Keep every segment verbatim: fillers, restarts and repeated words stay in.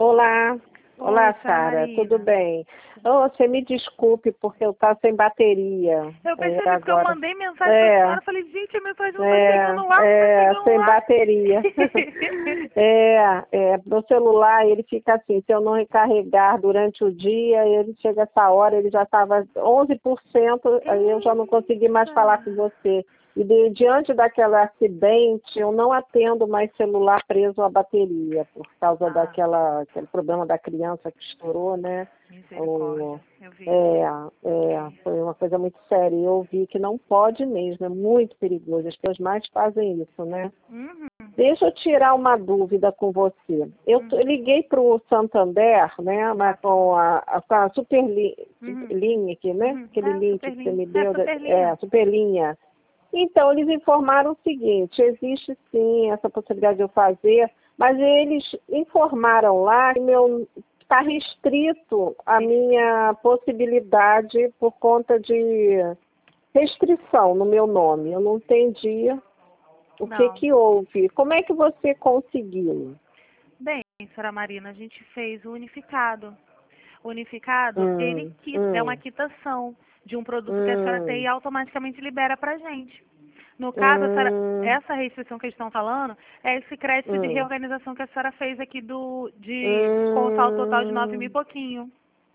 Olá, Oi, olá Sra. Sara, tudo Marina. bem? Oh, você me desculpe porque eu estava sem bateria. Eu É, percebi porque eu agora. mandei mensagem pra É, senhora, eu falei, gente, a mensagem não tá é, chegando lá, não tá é, chegando sem lá. bateria. é, é, no celular ele fica assim, se eu não recarregar durante o dia, ele chega essa hora, ele já estava onze por cento, aí eu já não consegui mais falar com Eita. você. E de, diante daquele acidente, eu não atendo mais celular preso à bateria, por causa Ah, daquela, aquele problema da criança que estourou, né? O, misericórdia, eu vi. é, é, foi uma coisa muito séria. E eu vi que não pode mesmo, é muito perigoso. As pessoas mais fazem isso, né? Uhum, Deixa eu tirar uma dúvida com você. Eu, t- uhum. eu liguei para o Santander, né, mas Ah, tá com bom. a, a, com a Superli- Uhum, Superlinha aqui, né? uhum. Aquele É, link que você Superlinha. me É, deu, da- é, Superlinha. a Superlinha. Então, eles informaram o seguinte, existe sim essa possibilidade de eu fazer, mas eles informaram lá que meu está restrito a minha possibilidade por conta de restrição no meu nome. Eu não entendi o que Não. que houve. Como é que você conseguiu? Bem, Sra. Marina, a gente fez o unificado. O unificado, ele Hum, quita, é uma hum, quitação de um produto que a senhora tem e hum, automaticamente libera pra gente. No caso, a senhora- hum, essa restrição que eles estão falando é esse crédito de hum, reorganização que a senhora fez aqui do, de, com o saldo total de nove mil e hum. pouquinho.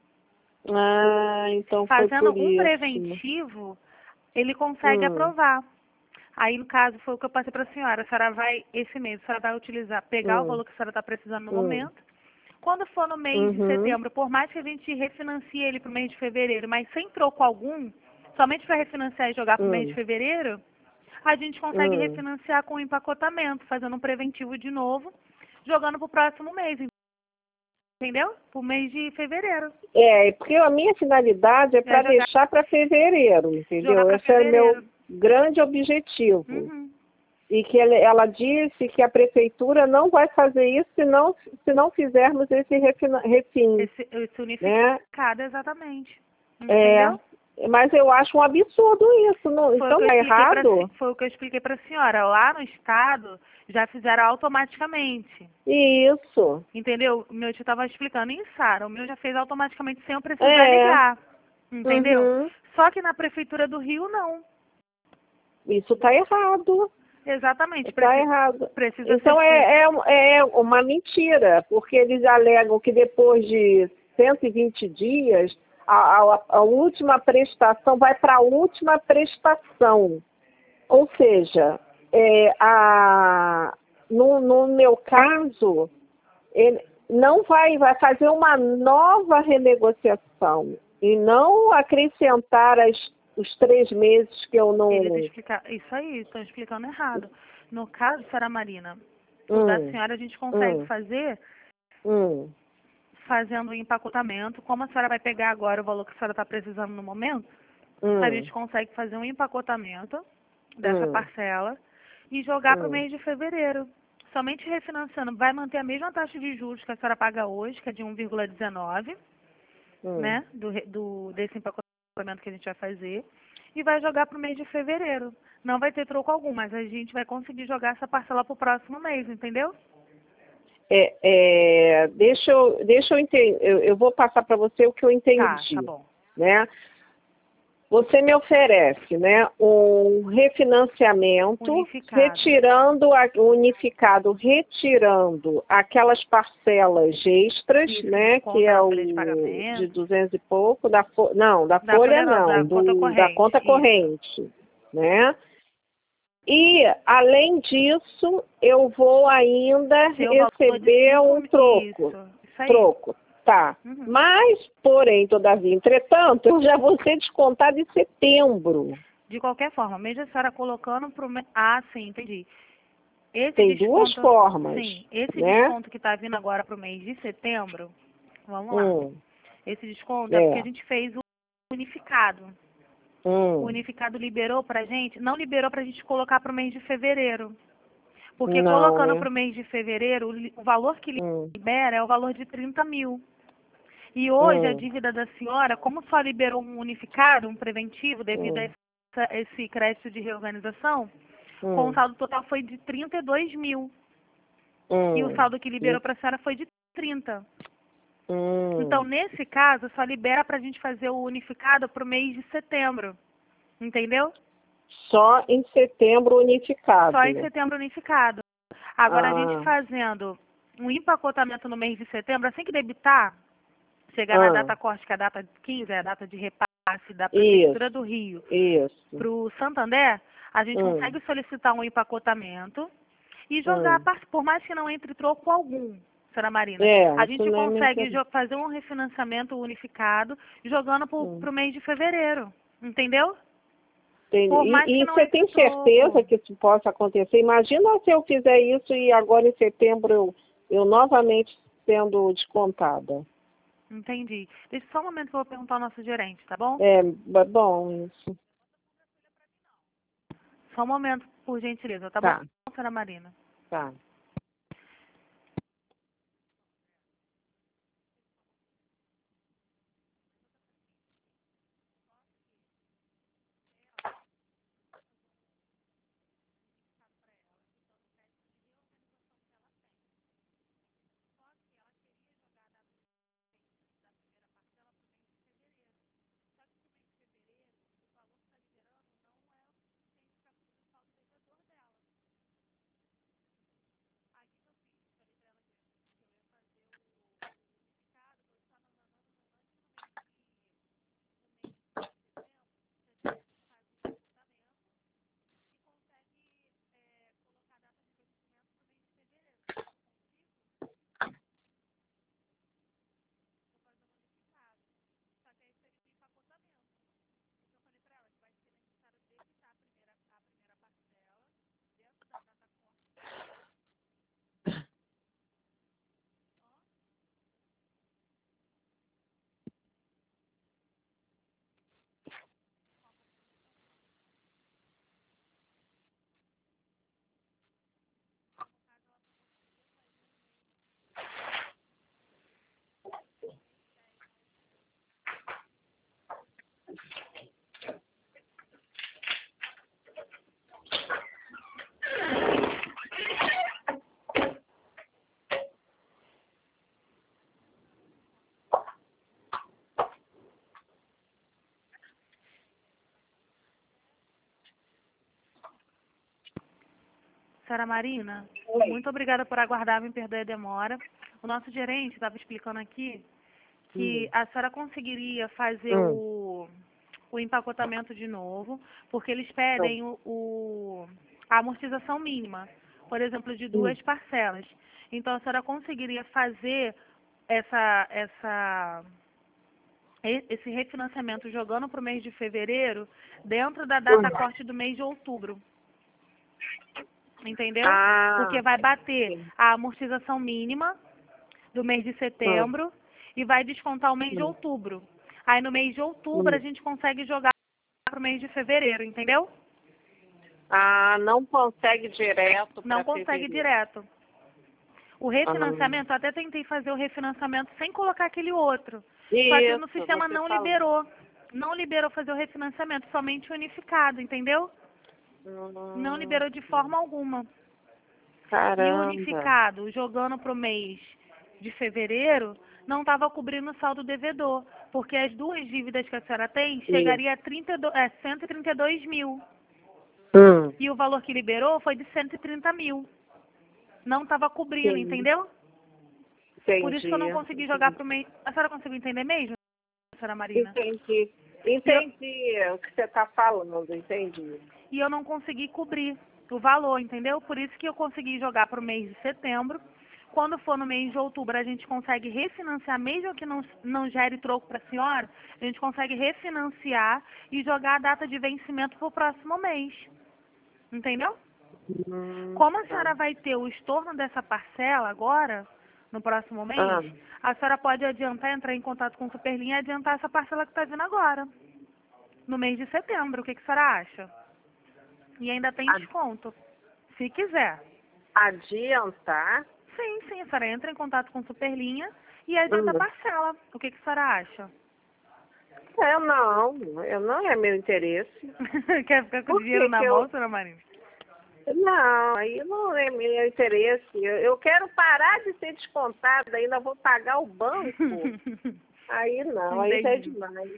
Ah, então foi Fazendo por um isso. preventivo, ele consegue Hum, aprovar. Aí, no caso, foi o que eu passei para a senhora. A senhora vai, esse mês, a senhora vai utilizar, pegar o hum, valor que a senhora está precisando no hum, momento. Quando for no mês de uhum, setembro, por mais que a gente refinancie ele para o mês de fevereiro, mas sem troco algum, somente para refinanciar e jogar para o mês de hum, fevereiro, a gente consegue hum. refinanciar com empacotamento, fazendo um preventivo de novo, jogando para o próximo mês, entendeu? Para o mês de fevereiro. É, porque a minha finalidade é É para jogar, deixar para fevereiro, jogar entendeu? para Esse é o meu fevereiro. grande objetivo. Uhum. E que ele- ela disse que a prefeitura não vai fazer isso se não, se não fizermos esse refina- refin, Esse, esse né? unificado, exatamente. É, Entendeu? mas eu acho um absurdo isso. Não, Foi o então que eu tá expliquei para errado? foi o que eu expliquei para a senhora. Lá no estado já fizeram automaticamente. Isso. Entendeu? O meu tio estava explicando em Sara. O meu já fez automaticamente sem eu precisar É. ligar. Entendeu? Uhum. Só que na prefeitura do Rio não. Isso está errado. Exatamente. Está Preci errado. precisa ser Então feito. é, é, é uma mentira, porque eles alegam que depois de cento e vinte dias, a, a, a última prestação vai para a última prestação. Ou seja, é, a, no, no meu caso, ele não vai, vai fazer uma nova renegociação e não acrescentar as, os três meses que eu Eles não. explicaram. Isso aí, estão explicando errado. No caso, Sara Marina, o da Hum, senhora a gente consegue hum, fazer hum, fazendo o empacotamento. Como a senhora vai pegar agora o valor que a senhora está precisando no momento, a hum, gente consegue fazer um empacotamento dessa hum, parcela e jogar para o hum, mês de fevereiro. Somente refinanciando, vai manter a mesma taxa de juros que a senhora paga hoje, que é de um vírgula dezenove, hum. né, do, re- do, desse empacotamento que a gente vai fazer, e vai jogar para o mês de fevereiro. Não vai ter troco algum, mas a gente vai conseguir jogar essa parcela para o próximo mês, entendeu? É, é, deixa eu, deixa eu entender, eu, eu vou passar para você o que eu Tá, tá entendi, bom. né? Você me oferece, né, um refinanciamento, Unificado. retirando a- o unificado, retirando aquelas parcelas extras, Isso que né, que desconta é na folha de o de pagamento. duzentos e pouco, da fo- não, da Da folha folha não, não, da conta do, da corrente. conta Isso. corrente, né? E, além disso, eu vou ainda Tem o valor de receber cinco um mil. troco. Isso. Isso aí. Troco, tá. Uhum. Mas, porém, todavia, entretanto, eu já vou ser descontado em setembro. De qualquer forma, mesmo a senhora colocando pro mês. Ah, sim, entendi. Esse Tem duas desconto, formas, sim, esse né? desconto que está vindo agora pro mês de setembro, vamos lá. Hum, Esse desconto é porque a é. gente fez o unificado. O Hum, unificado liberou pra gente, não liberou pra gente colocar pro mês de fevereiro. Porque não, colocando né? pro mês de fevereiro, o li- o valor que Hum, libera é o valor de trinta mil. E hoje a hum, dívida da senhora, como só liberou um unificado, um preventivo, devido a hum, essa- esse crédito de reorganização, com o hum. saldo total foi de trinta e dois mil. Hum. E o saldo que liberou para a senhora foi de trinta. Hum. Então, nesse caso, só libera para a gente fazer o unificado para o mês de setembro. Entendeu? Só em setembro unificado. Só em setembro unificado. Agora, ah. a gente fazendo um empacotamento no mês de setembro, assim que debitar, chegar ah. na data corte, que é a data quinze, é a data de repasse da Prefeitura Isso. do Rio Isso. para o Santander, a gente Hum. consegue solicitar um empacotamento e jogar, Hum. por mais que não entre troco algum, senhora Marina. É, A isso gente não é consegue muito... fazer um refinanciamento unificado jogando para o hum. mês de fevereiro. Entendeu? Tem, Por mais e, que e não você entre tem troco. certeza que isso possa acontecer? Imagina se eu fizer isso e agora em setembro eu, eu novamente sendo descontada. Entendi. Deixa só um momento que eu vou perguntar ao nosso gerente, tá bom? É, b- bom isso. Só um momento, por gentileza, tá, Tá, bom, senhora Marina? tá. Senhora Marina, Oi. muito obrigada por aguardar, me perdoe a demora. O nosso gerente estava explicando aqui que Hum. a senhora conseguiria fazer Hum. o, o empacotamento de novo, porque eles pedem o, o- a amortização mínima, por exemplo, de duas Hum. parcelas. Então, a senhora conseguiria fazer essa, essa, e- esse refinanciamento jogando para o mês de fevereiro dentro da data corte do mês de outubro. Entendeu? Ah, Porque vai bater sim. a amortização mínima do mês de Hum. setembro e vai descontar o mês de Hum. outubro. Aí no mês de outubro a Hum. gente consegue jogar para o mês de fevereiro, entendeu? Ah, não consegue direto Não para consegue fevereiro. direto. O Ah, refinanciamento, eu até tentei fazer o refinanciamento sem colocar aquele outro. Só que no isso, sistema você não falou. liberou. Não liberou fazer o refinanciamento, somente unificado, entendeu? Não Hum. liberou de forma alguma. E o Caramba. unificado, jogando para o mês de fevereiro, não estava cobrindo o saldo devedor, porque as duas dívidas que a senhora tem Isso. chegaria a trinta e dois, é, cento e trinta e dois mil. Hum. E o valor que liberou foi de cento e trinta mil. Não estava cobrindo, Sim. entendeu? Por isso que eu não Entendi. consegui jogar Entendi. para o mês. A senhora conseguiu entender mesmo, senhora Marina? Entendi. E eu, Entendi o que você está falando, entendi. e eu não consegui cobrir o valor, entendeu? Por isso que eu consegui jogar para o mês de setembro. Quando for no mês de outubro, a gente consegue refinanciar, mesmo que não, não gere troco para a senhora, a gente consegue refinanciar e jogar a data de vencimento para o próximo mês. Entendeu? Hum, Como a tá. senhora vai ter o estorno dessa parcela agora, no próximo mês, Ah, a senhora pode adiantar, entrar em contato com o Superlinha e adiantar essa parcela que está vindo agora, no mês de setembro. O que, que a senhora acha? E ainda tem a- desconto, se quiser. adiantar? Sim, sim, a senhora entra em contato com Superlinha e adianta a Hum. parcela. O que, que a senhora acha? É, não, eu não é meu interesse. Quer ficar com o Por dinheiro que na que mão, eu... senhora Marina? Não, aí não é meu interesse. Eu, eu quero parar de ser descontada, ainda vou pagar o banco. Aí não, aí já é Entendi. demais.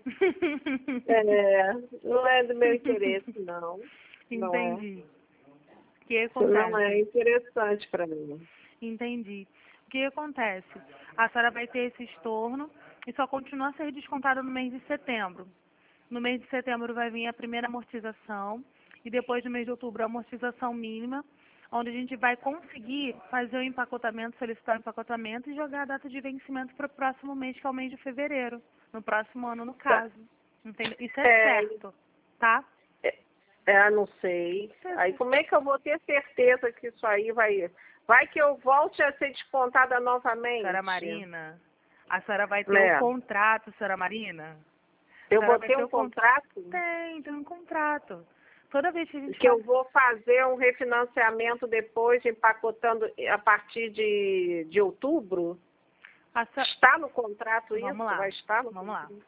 É, não é do meu interesse, não. Não é. Entendi. O que Isso não acontece? é interessante para mim. Entendi. O que acontece? A senhora vai ter esse estorno e só continua a ser descontada no mês de setembro. No mês de setembro vai vir a primeira amortização e depois no mês de outubro a amortização mínima, onde a gente vai conseguir fazer o empacotamento, solicitar o empacotamento e jogar a data de vencimento para o próximo mês, que é o mês de fevereiro, no próximo ano, no Tá. caso. Entendeu? Isso é, É, certo, tá? é, é, não sei. Aí como é que eu vou ter certeza que isso aí vai... Vai que eu volte a ser descontada novamente? Senhora Marina, a senhora vai ter o É. contrato, senhora Marina. A Eu senhora vou vai ter ter um o con- contrato Tem, tem um contrato. Toda vez que a gente que eu faz... vou fazer um refinanciamento depois, empacotando a partir de, de outubro? a senhora- Está no contrato isso? Vamos lá, Vai estar no vamos lá. contrato?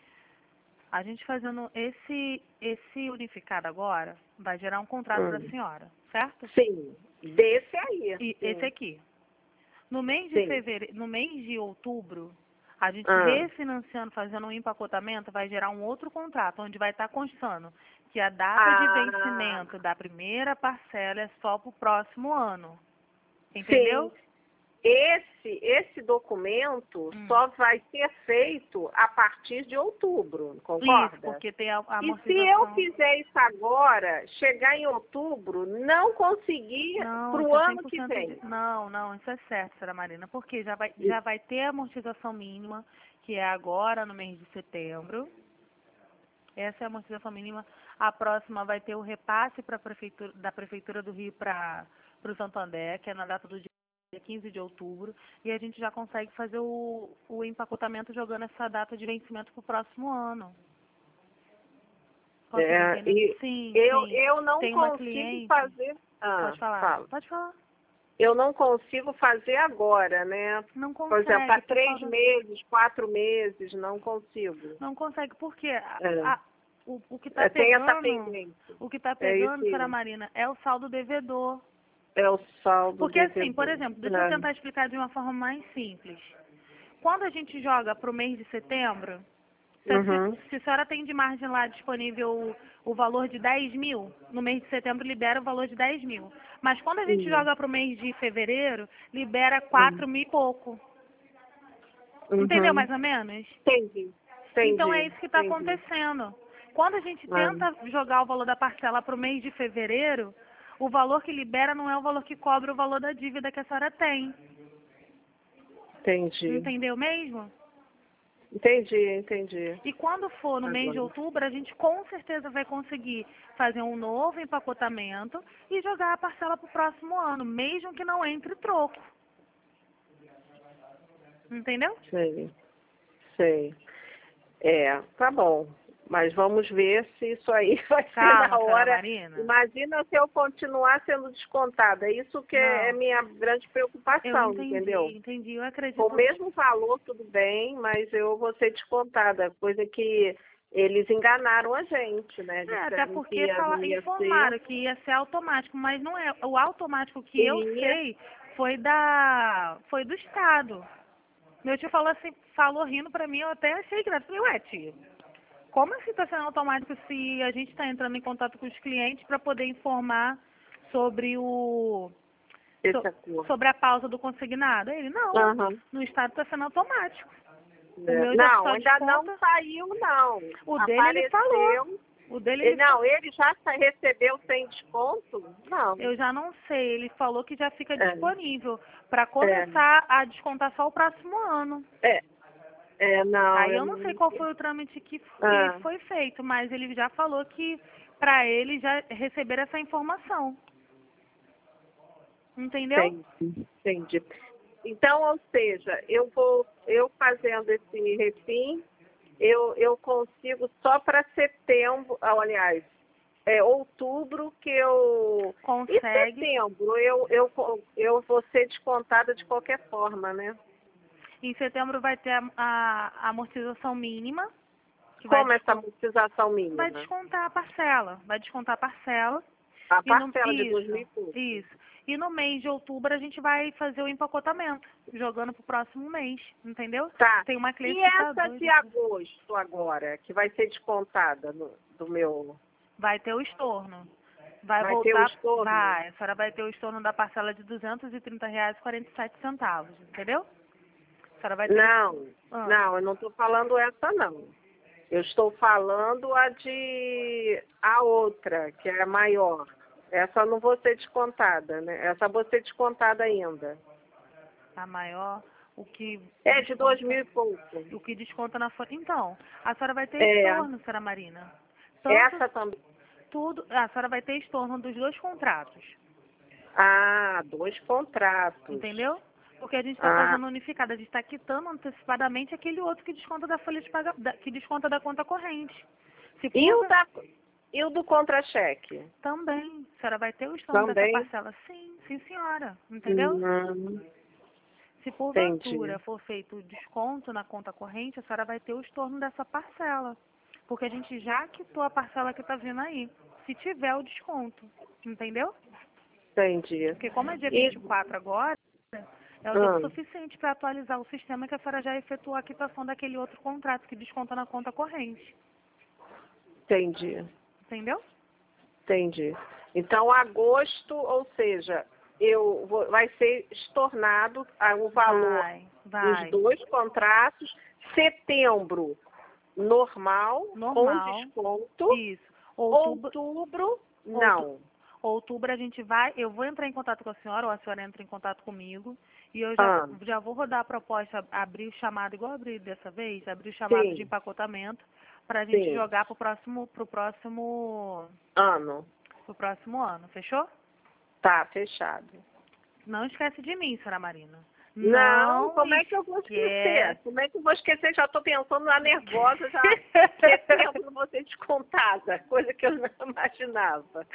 A gente fazendo esse, esse unificado agora, vai gerar um contrato para a Hum. senhora, certo? Sim, desse aí. E Sim. esse aqui. No mês de Sim. fevereiro, no mês de outubro, a gente Ah. refinanciando, fazendo um empacotamento, vai gerar um outro contrato, onde vai estar constando que a data de Ah, vencimento da primeira parcela é só para o próximo ano. sim. Entendeu? Esse, esse documento Hum. só vai ser feito a partir de outubro, Isso, concorda? porque tem a, a E se eu amortização. fizer isso agora, chegar em outubro, não conseguir Não, para o isso é ano cem por que cento vem. de... Não, não, isso é certo, senhora Marina, porque já vai, já vai ter a amortização mínima, que é agora no mês de setembro. Essa é a amortização mínima. A próxima vai ter o repasse pra prefeitura, da Prefeitura do Rio para o Santander, que é na data do dia quinze de outubro, e a gente já consegue fazer o, o empacotamento jogando essa data de vencimento para o próximo ano. Consegue É, entender? e Sim, eu, sim. eu não Tem uma consigo cliente... fazer. Ah, Pode falar, fala. pode falar. Eu não consigo fazer agora, né? Não Por exemplo, há consegue, por três causa... meses, quatro meses, não consigo. Não consegue, porque a, É. a- o, o que está É, tem essa pegando, pendência. o que está É isso pegando, senhora aí. Marina, é o saldo devedor. É o saldo Porque assim, por devedor. exemplo, deixa eu É. tentar explicar de uma forma mais simples. Quando a gente joga para o mês de setembro, se a, se, Uhum. se a senhora tem de margem lá disponível o, o valor de dez mil, no mês de setembro libera o valor de dez mil. Mas quando a gente Sim. joga para o mês de fevereiro, libera Uhum. quatro mil e pouco. Entendeu Uhum. mais ou menos? Entendi. Então é Entendi. isso que está Entendi. acontecendo. Quando a gente Ah, tenta jogar o valor da parcela para o mês de fevereiro, o valor que libera não é o valor que cobra o valor da dívida que a senhora tem. entendi. Entendeu mesmo? Entendi, entendi. E quando for no mês de Agora. outubro, a gente com certeza vai conseguir fazer um novo empacotamento e jogar a parcela para o próximo ano, mesmo que não entre troco. Entendeu? Sei. Sei. É, tá bom. Mas vamos ver se isso aí vai ser Calma, na senhora hora. Marina. Imagina se eu continuar sendo descontada. Isso que é Não, minha grande eu preocupação, entendi, entendeu? entendi. Eu Com acredito. o mesmo valor, tudo bem, mas eu vou ser descontada. Coisa que eles enganaram a gente, né? É, até Disseram que porque ia- fala, não ia ser. informaram que ia ser automático, mas não é. O automático que eu E sei foi da foi do Estado. Meu tio falou assim, falou rindo pra mim, eu até achei graça. Falei, ué, tio, como assim está sendo automático se a gente está entrando em contato com os clientes para poder informar sobre o esse so- acordo. sobre a pausa do consignado? Ele, não, Aham. no Estado está sendo automático. O É. meu já Não, só ainda não desconta. saiu, não. O dele ele falou. Apareceu. O dele E ele falou. não, ele já sa- recebeu sem desconto? Não. Eu já não sei, ele falou que já fica É, disponível para é, começar a descontar só o próximo ano. é, é, não, Aí eu eu não sei não. qual foi o trâmite que, que Ah, foi feito, mas ele já falou que para ele já receber essa informação. Entendeu? entendi, entendi. Então, ou seja, eu vou, eu fazendo esse refim, eu, eu consigo só para setembro, ah, aliás, é outubro que eu. E Consegue. setembro, eu, eu, eu vou ser descontada de qualquer forma, né? Em setembro vai ter a, a- a amortização mínima, que vai, Como essa descon- amortização vai mínima? descontar a parcela. Vai descontar a parcela. A E no, parcela de dois isso, mil e pouco. isso. E no mês de outubro a gente vai fazer o empacotamento, jogando pro próximo mês, entendeu? Tá. Tem uma E cliente que tá essa de doida. agosto agora, que vai ser descontada no, do meu... Vai ter o estorno. Vai Vai ter o voltar, estorno? vai, a senhora vai ter o estorno da parcela de duzentos e trinta reais e quarenta e sete centavos, entendeu? A senhora vai ter... Não, Ah, não, eu não estou falando essa não. Eu estou falando a de... a outra, que é a maior. Essa eu não vou ser descontada, né? Essa eu vou ser descontada ainda. a maior, o que É de dois desconta, mil e pouco. o que desconta na folha. Então, a senhora vai ter É, estorno, senhora Marina. Tanto essa também. tudo, a senhora vai ter estorno dos dois contratos, Ah, dois contratos. entendeu? Porque a gente está Ah, fazendo unificado, a gente está quitando antecipadamente aquele outro que desconta da folha de pagamento, que desconta da conta corrente. Se e o, for da, e o do contra-cheque? também, a senhora vai ter o estorno dessa Também? parcela. Sim, sim senhora, entendeu? Hum, Se entendi. porventura for feito o desconto na conta corrente, a senhora vai ter o estorno dessa parcela. Porque a gente já quitou a parcela que está vindo aí. Se tiver o desconto, entendeu? Entendi. Porque como é dia E, vinte e quatro agora, é o tempo hum, suficiente para atualizar o sistema que a senhora já efetuou a quitação daquele outro contrato que desconta na conta corrente. entendi. Entendeu? Entendi. Então, agosto, ou seja, eu vou, vai ser estornado ah, o valor Vai, dos vai. dois contratos. Setembro, normal, com Normal. desconto. Isso. Outubro, Outubro, outu- não. outubro a gente vai, eu vou entrar em contato com a senhora, ou a senhora entra em contato comigo, e eu já, Ah, já vou rodar a proposta, abrir o chamado, igual abrir dessa vez, abrir o chamado de sim, empacotamento, para a gente sim. jogar pro próximo, pro próximo, Ano. pro próximo ano, fechou? Tá, fechado. Não esquece de mim, senhora Marina. Não, Não como é que eu vou esquecer? esquece. Como é que eu vou esquecer? Já estou pensando na nervosa, já setembro vou ser descontada, coisa que eu não imaginava.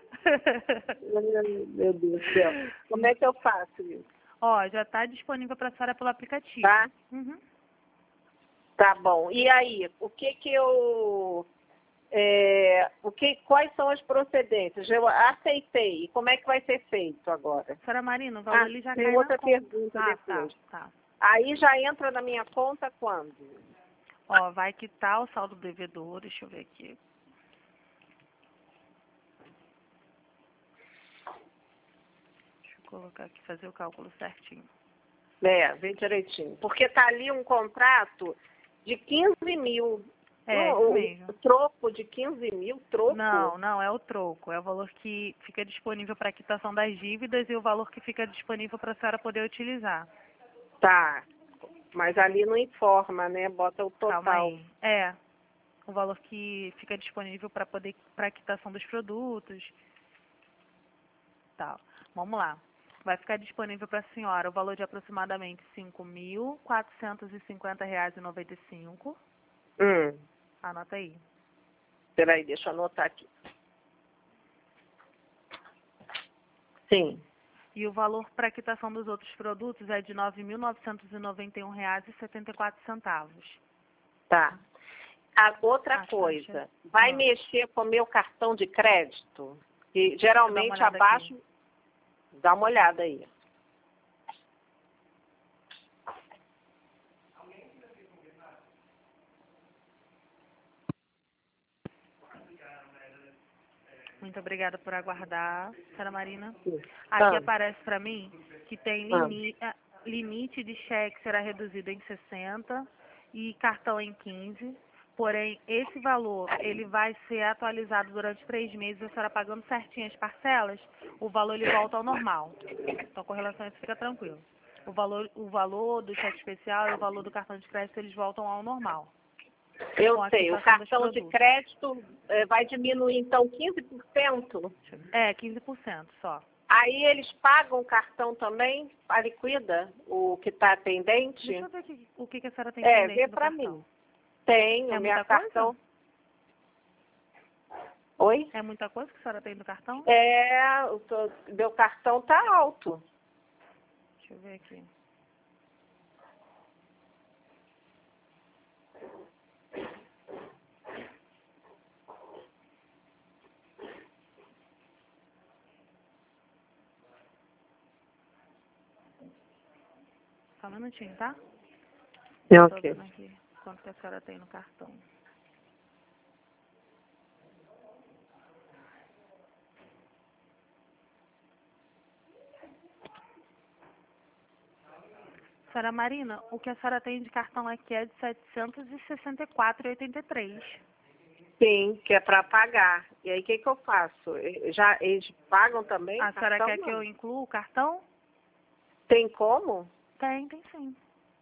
Ai, meu Deus do céu. Como é que eu faço isso? Ó, já está disponível para a senhora pelo aplicativo. Tá? Uhum. Tá bom. E aí, o que que eu... é, o que, quais são as procedências? Eu aceitei. E como é que vai ser feito agora? Senhora Marina, o valor Ah, ele já tem cai na outra conta. pergunta Ah, tá, depois. tá. Aí já entra na minha conta quando? Ó, vai quitar o saldo devedor, deixa eu ver aqui. Deixa eu colocar aqui, fazer o cálculo certinho. É, vê direitinho. Porque tá ali um contrato de quinze mil. É, isso O, o- mesmo. o troco de quinze mil, troco? Não, não, é o troco. É o valor que fica disponível para quitação das dívidas e o valor que fica disponível para a senhora poder utilizar. Tá. Mas ali não informa, né? Bota o Calma total. aí. É, o valor que fica disponível para poder para quitação dos produtos. Tal. Vamos lá. Vai ficar disponível para a senhora o valor de aproximadamente cinco mil quatrocentos e cinquenta reais e noventa e cinco. Hum. Anota aí. Peraí, deixa eu anotar aqui. Sim. E o valor para quitação dos outros produtos é de nove mil novecentos e noventa e um reais e setenta e quatro centavos. Tá. A outra A coisa, taxa. vai Ah, mexer com o meu cartão de crédito? E deixa eu dar uma geralmente olhada aqui. abaixo. Dá uma olhada aí. Muito obrigada por aguardar, senhora Marina. Sim. Aqui Ah, aparece para mim que tem ah. limi- ah, limite de cheque será reduzido em sessenta e cartão em quinze. Porém, esse valor ele vai ser atualizado durante três meses, a senhora pagando certinho as parcelas, o valor ele volta ao normal. Então, com relação a isso, fica tranquilo. O valor, o valor do cheque especial e o valor do cartão de crédito, eles voltam ao normal, Eu com a sei, o quitação dos cartão de produtos. crédito eh, vai diminuir então quinze por cento. É, quinze por cento só. Aí eles pagam o cartão também, a liquida, o que está pendente? Deixa eu ver aqui, o que, que a senhora tem É, pendente vê do para cartão. mim. Tem, É o meu muita coisa? cartão. Oi? É muita coisa que a senhora tem do cartão? É, o tô- meu cartão tá alto. Deixa eu ver aqui. Só um minutinho, tá? É, Tô ok. vendo aqui quanto que a senhora tem no cartão. Senhora Marina, o que a senhora tem de cartão aqui é de setecentos e sessenta e quatro reais e oitenta e três. Sim, que é para pagar. E aí, o que, que eu faço? E- Já, eles pagam também? A senhora Cartão, quer que não. eu inclua o cartão? Tem como? Tem, tem sim.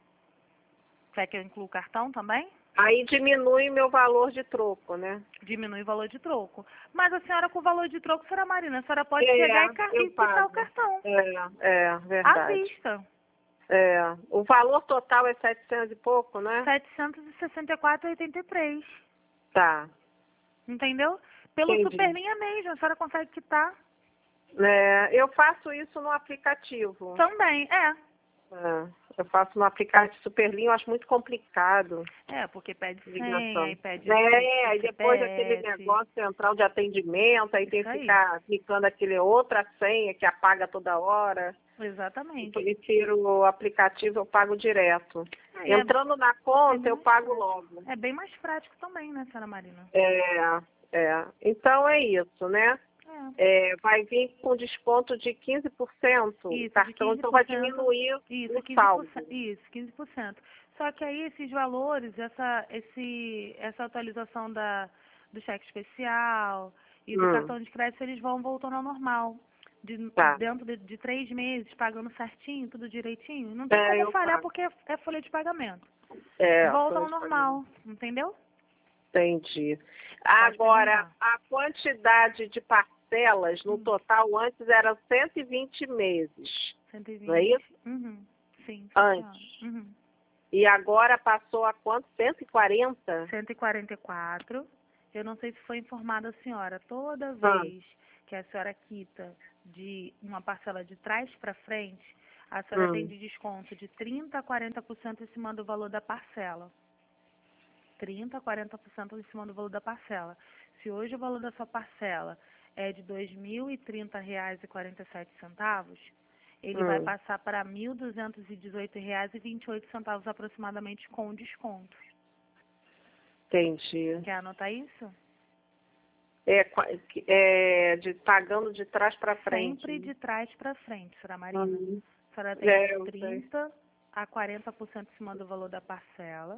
Quer que eu inclua o cartão também? Aí diminui meu valor de troco, né? Diminui o valor de troco. Mas a senhora com o valor de troco, senhora Marina, a senhora pode É, chegar e, car- eu e quitar o pago. cartão. É, é, À verdade. vista. É, o valor total é setecentos e pouco, né? setecentos e sessenta e quatro reais e oitenta e três. Tá, Entendeu? Pelo entendi. Superlinha mesmo, a senhora consegue quitar. É, eu faço isso no aplicativo. Também, é. É, eu faço no aplicativo Superlinha, eu acho muito complicado. É, porque pede senha, Ligação. aí pede o É, aí depois aquele C P F. negócio central de atendimento, aí tem Isso que aí. ficar clicando aquele outra senha que apaga toda hora. Eu Exatamente. prefiro o aplicativo, eu pago direto. Aí é, Entrando na é conta, bem eu mais pago prático. logo. É bem mais prático também, né, senhora Marina? É, é. Então é isso, né? É. É, vai vir com desconto de quinze por cento o Isso, de cartão, quinze então por vai cento. diminuir Isso, o quinze por saldo. cento. Isso, quinze por cento. Só que aí esses valores, essa, esse, essa atualização da, do cheque especial e do Hum, cartão de crédito, eles vão voltando ao normal. De, tá. dentro de, de três meses, pagando certinho, tudo direitinho. Não tem É, como eu falhar pago. porque é, é folha de pagamento. É, Volta folha ao de pagamento. normal, entendeu? Entendi. Pode Agora, perguntar. a quantidade de parcelas no Hum, total antes era cento e vinte meses, não é cento e vinte. isso? Uhum. Sim, sim, senhora. Antes. Uhum. E agora passou a quanto? cento e quarenta? cento e quarenta e quatro. Eu não sei se foi informada a senhora. Toda Ah, vez que a senhora quita de uma parcela de trás para frente, a senhora tem hum, de desconto de trinta a quarenta por cento em cima do valor da parcela. trinta a quarenta por cento em cima do valor da parcela. Se hoje o valor da sua parcela é de dois mil e trinta reais e quarenta e sete centavos, ele vai hum, passar para mil duzentos e dezoito reais e vinte e oito centavos aproximadamente com desconto. entendi. Quer anotar isso? É, qua- é de, pagando de trás para frente. Sempre Né? de trás para frente, senhora Marina. Hum, A senhora tem de é, eu sei. trinta a quarenta por cento em cima do valor da parcela.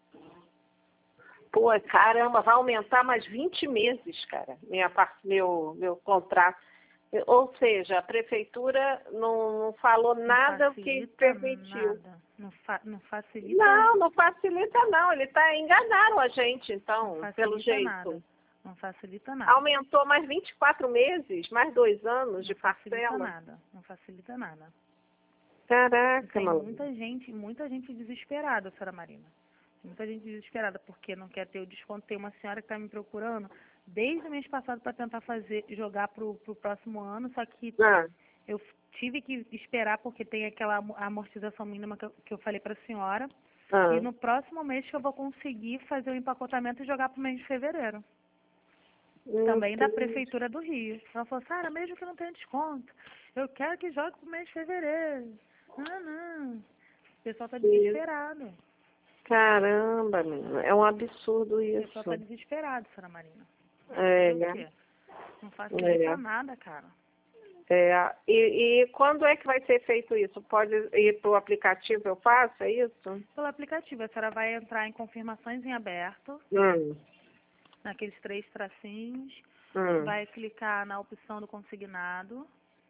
Pô, caramba, vai aumentar mais vinte meses, cara, minha, par- meu, meu contrato. Ou seja, a prefeitura não, não falou Não nada que facilita permitiu. nada. Não, fa não facilita, Não, não facilita não. Ele tá enganaram a gente, não então, pelo facilita nada. jeito. Não facilita nada. Aumentou mais vinte e quatro meses, mais dois anos Não de facilita parcela. nada. Não facilita nada. Caraca, Tem maluco. muita gente, muita gente desesperada, senhora Marina. Muita gente desesperada porque não quer ter o desconto. Tem uma senhora que está me procurando desde o mês passado para tentar fazer, jogar para o próximo ano, só que Ah, eu tive que esperar porque tem aquela amo- amortização mínima que eu, que eu falei para a senhora. E ah, no próximo mês que eu vou conseguir fazer o empacotamento e jogar para o mês de fevereiro. Também da entendi. Prefeitura do Rio. Ela falou, Sara, mesmo que não tenha desconto, eu quero que jogue para o mês de fevereiro. Não, não. O pessoal está desesperado. Caramba, menina, é um absurdo O pessoal está isso. desesperado, senhora Marina. É, Fazer o quê? Não facilita é. nada, cara. É, e, e quando é que vai ser feito isso? Pode ir para o aplicativo, eu faço, é isso? Pelo aplicativo, a senhora vai entrar em confirmações em aberto, Hum, naqueles três tracinhos, hum, vai clicar na opção do consignado,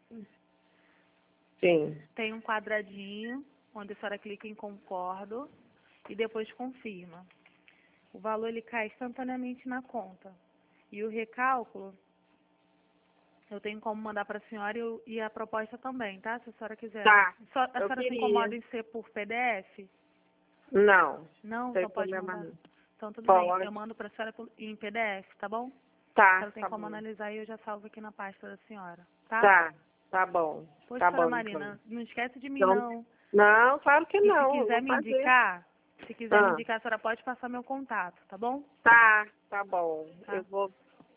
sim. tem um quadradinho, onde a senhora clica em concordo e depois confirma. O valor ele cai instantaneamente na conta. E o recálculo, eu tenho como mandar para a senhora e, eu- e a proposta também, tá? Se a senhora quiser. Tá, Só, a eu senhora se queria. incomoda em ser por P D F? Não, Não, sem então pode problema mandar. não. Então tudo bem, Pode. eu mando para a senhora por- em P D F, tá bom? A Tá, senhora tem tá como bom. analisar e eu já salvo aqui na pasta da senhora, tá? Tá, tá bom. Pois, Tá senhora bom, então. Marina, não esquece de mim Então, não. não, claro que E se não, eu quiser vou me fazer. indicar, se quiser me Ah, indicar, a senhora pode passar meu contato, tá bom? tá, tá bom. Eu Tá? vou,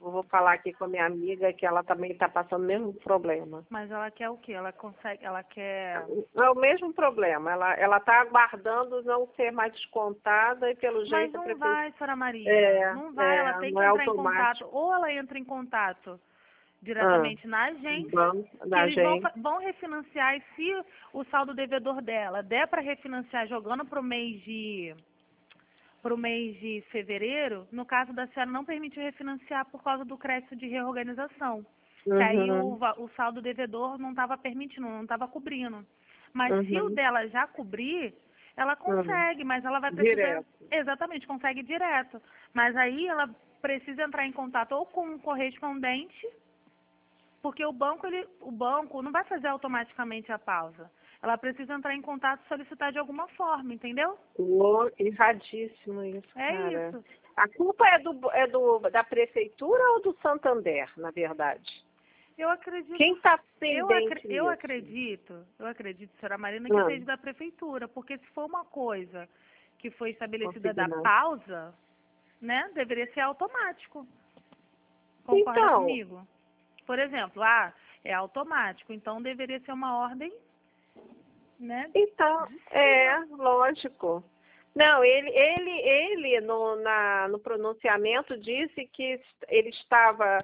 Eu vou falar aqui com a minha amiga que ela também está passando o mesmo problema. Mas ela quer o quê? Ela consegue, ela quer... É o mesmo problema. Ela ela está aguardando não ser mais descontada e pelo Mas jeito... não a prefeitura- vai, senhora Maria. É, Não vai, é, ela tem que não é entrar em automático. contato. Ou ela entra em contato Ah, diretamente na agência, vamos, que da eles vão, gente. fa- vão refinanciar, e se o saldo devedor dela der para refinanciar jogando para o mês de para o mês de fevereiro, no caso da senhora não permitiu refinanciar por causa do crédito de reorganização. Que aí o, Uhum, va- o saldo devedor não estava permitindo, não estava cobrindo. Mas se o uhum, dela já cobrir, ela uhum. consegue, mas ela vai precisar... Direto. Exatamente, consegue direto. Mas aí ela precisa entrar em contato ou com o correspondente, porque o banco, ele, o banco não vai fazer automaticamente a pausa. Ela precisa entrar em contato e solicitar de alguma forma, entendeu? Pô, erradíssimo isso, É cara. isso. A culpa é do é do da prefeitura ou do Santander, na verdade? Eu acredito, Quem está eu, acre, pendente eu nisso? acredito, eu acredito, senhora Marina, que Não, seja da prefeitura, porque se for uma coisa que foi estabelecida da consignado. pausa, né, deveria ser automático. Concorda Então, comigo? Por exemplo, ah, é automático, então deveria ser uma ordem, né, então, de é, cima. lógico. Não, ele, ele, ele no, na, no pronunciamento disse que ele estava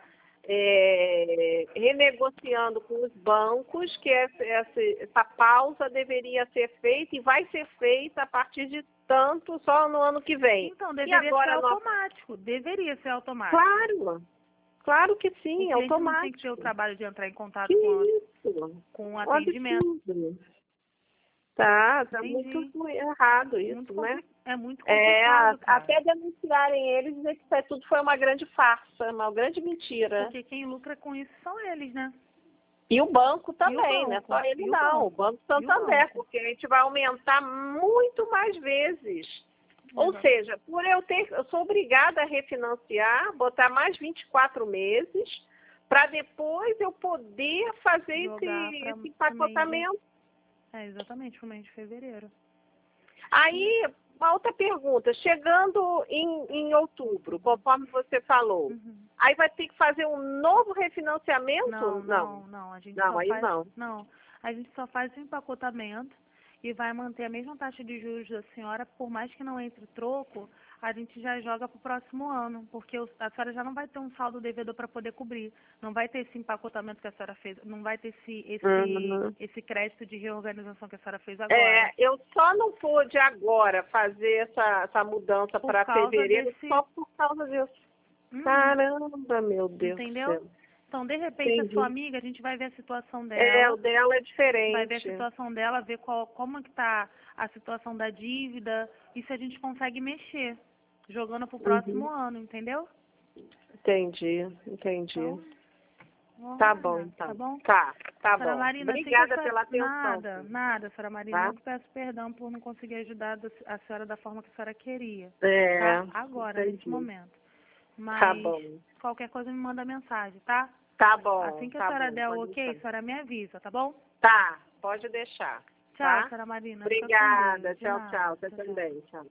é, renegociando com os bancos que essa, essa, essa pausa deveria ser feita e vai ser feita a partir de tanto só no ano que vem. Então, E deveria ser agora nós... automático, deveria ser automático. Claro, claro que O sim, é cliente não tem que ter o automático. trabalho de entrar em Que contato com, a- isso? com o Um atendimento. absurdo. Tá, tá muito Entendi. ruim, errado Muito isso, né? compli... É muito É, a- complicado, cara. até denunciarem eles, dizer que isso tudo foi uma grande farsa, uma grande mentira. Porque quem lucra com isso são eles, né? E o banco E o também, não é só banco, ele e o não, o banco, Banco e o Santander, banco. porque a gente vai aumentar muito mais vezes. Ou Exato. seja, por eu ter, eu sou obrigada a refinanciar, botar mais vinte e quatro meses, para depois eu poder fazer Jogar esse, para esse o mês de... empacotamento. É, exatamente, pro mês de fevereiro. Aí, uma outra pergunta, chegando em, em outubro, conforme você falou, Uhum. aí vai ter que fazer um novo refinanciamento? Não, Não, não, não. A gente não, só aí faz. não. Não. A gente só faz o empacotamento e vai manter a mesma taxa de juros da senhora, por mais que não entre troco, a gente já joga para o próximo ano, porque o- a senhora já não vai ter um saldo devedor para poder cobrir. Não vai ter esse empacotamento que a senhora fez, não vai ter esse, esse, Uhum. esse crédito de reorganização que a senhora fez agora. É, eu só não pude agora fazer essa, essa mudança Por para causa fevereiro desse. só por causa disso. Uhum. Caramba, meu Deus do Entendeu? céu. Então, de repente, a sua Entendi. amiga, a gente vai ver a situação É, o dela, dela é vai ver a diferente. situação dela, ver qual, como que tá a situação da dívida e se a gente consegue mexer, jogando pro próximo Uhum. ano, entendeu? Entendi, entendi. Então, vamos Tá lá, bom, né? Tá então. bom? Tá, tá Senhora bom. Marina, assim que a Obrigada senhora... pela atenção, Nada, sim, nada, senhora Marina. tá? Eu que peço perdão por não conseguir ajudar da- a senhora da forma que a senhora queria, É, tá? Agora, nesse entendi. momento. Tá Mas bom. qualquer coisa me manda mensagem, tá? Tá bom, Assim que a tá senhora bom. der o Pode ok, a deixar. senhora me avisa, tá bom? Tá, pode deixar, Tchau, tá? senhora Marina. Fica com Obrigada. Deus. De Tchau, tchau. nada. Você Tchau, tchau. também. Tchau.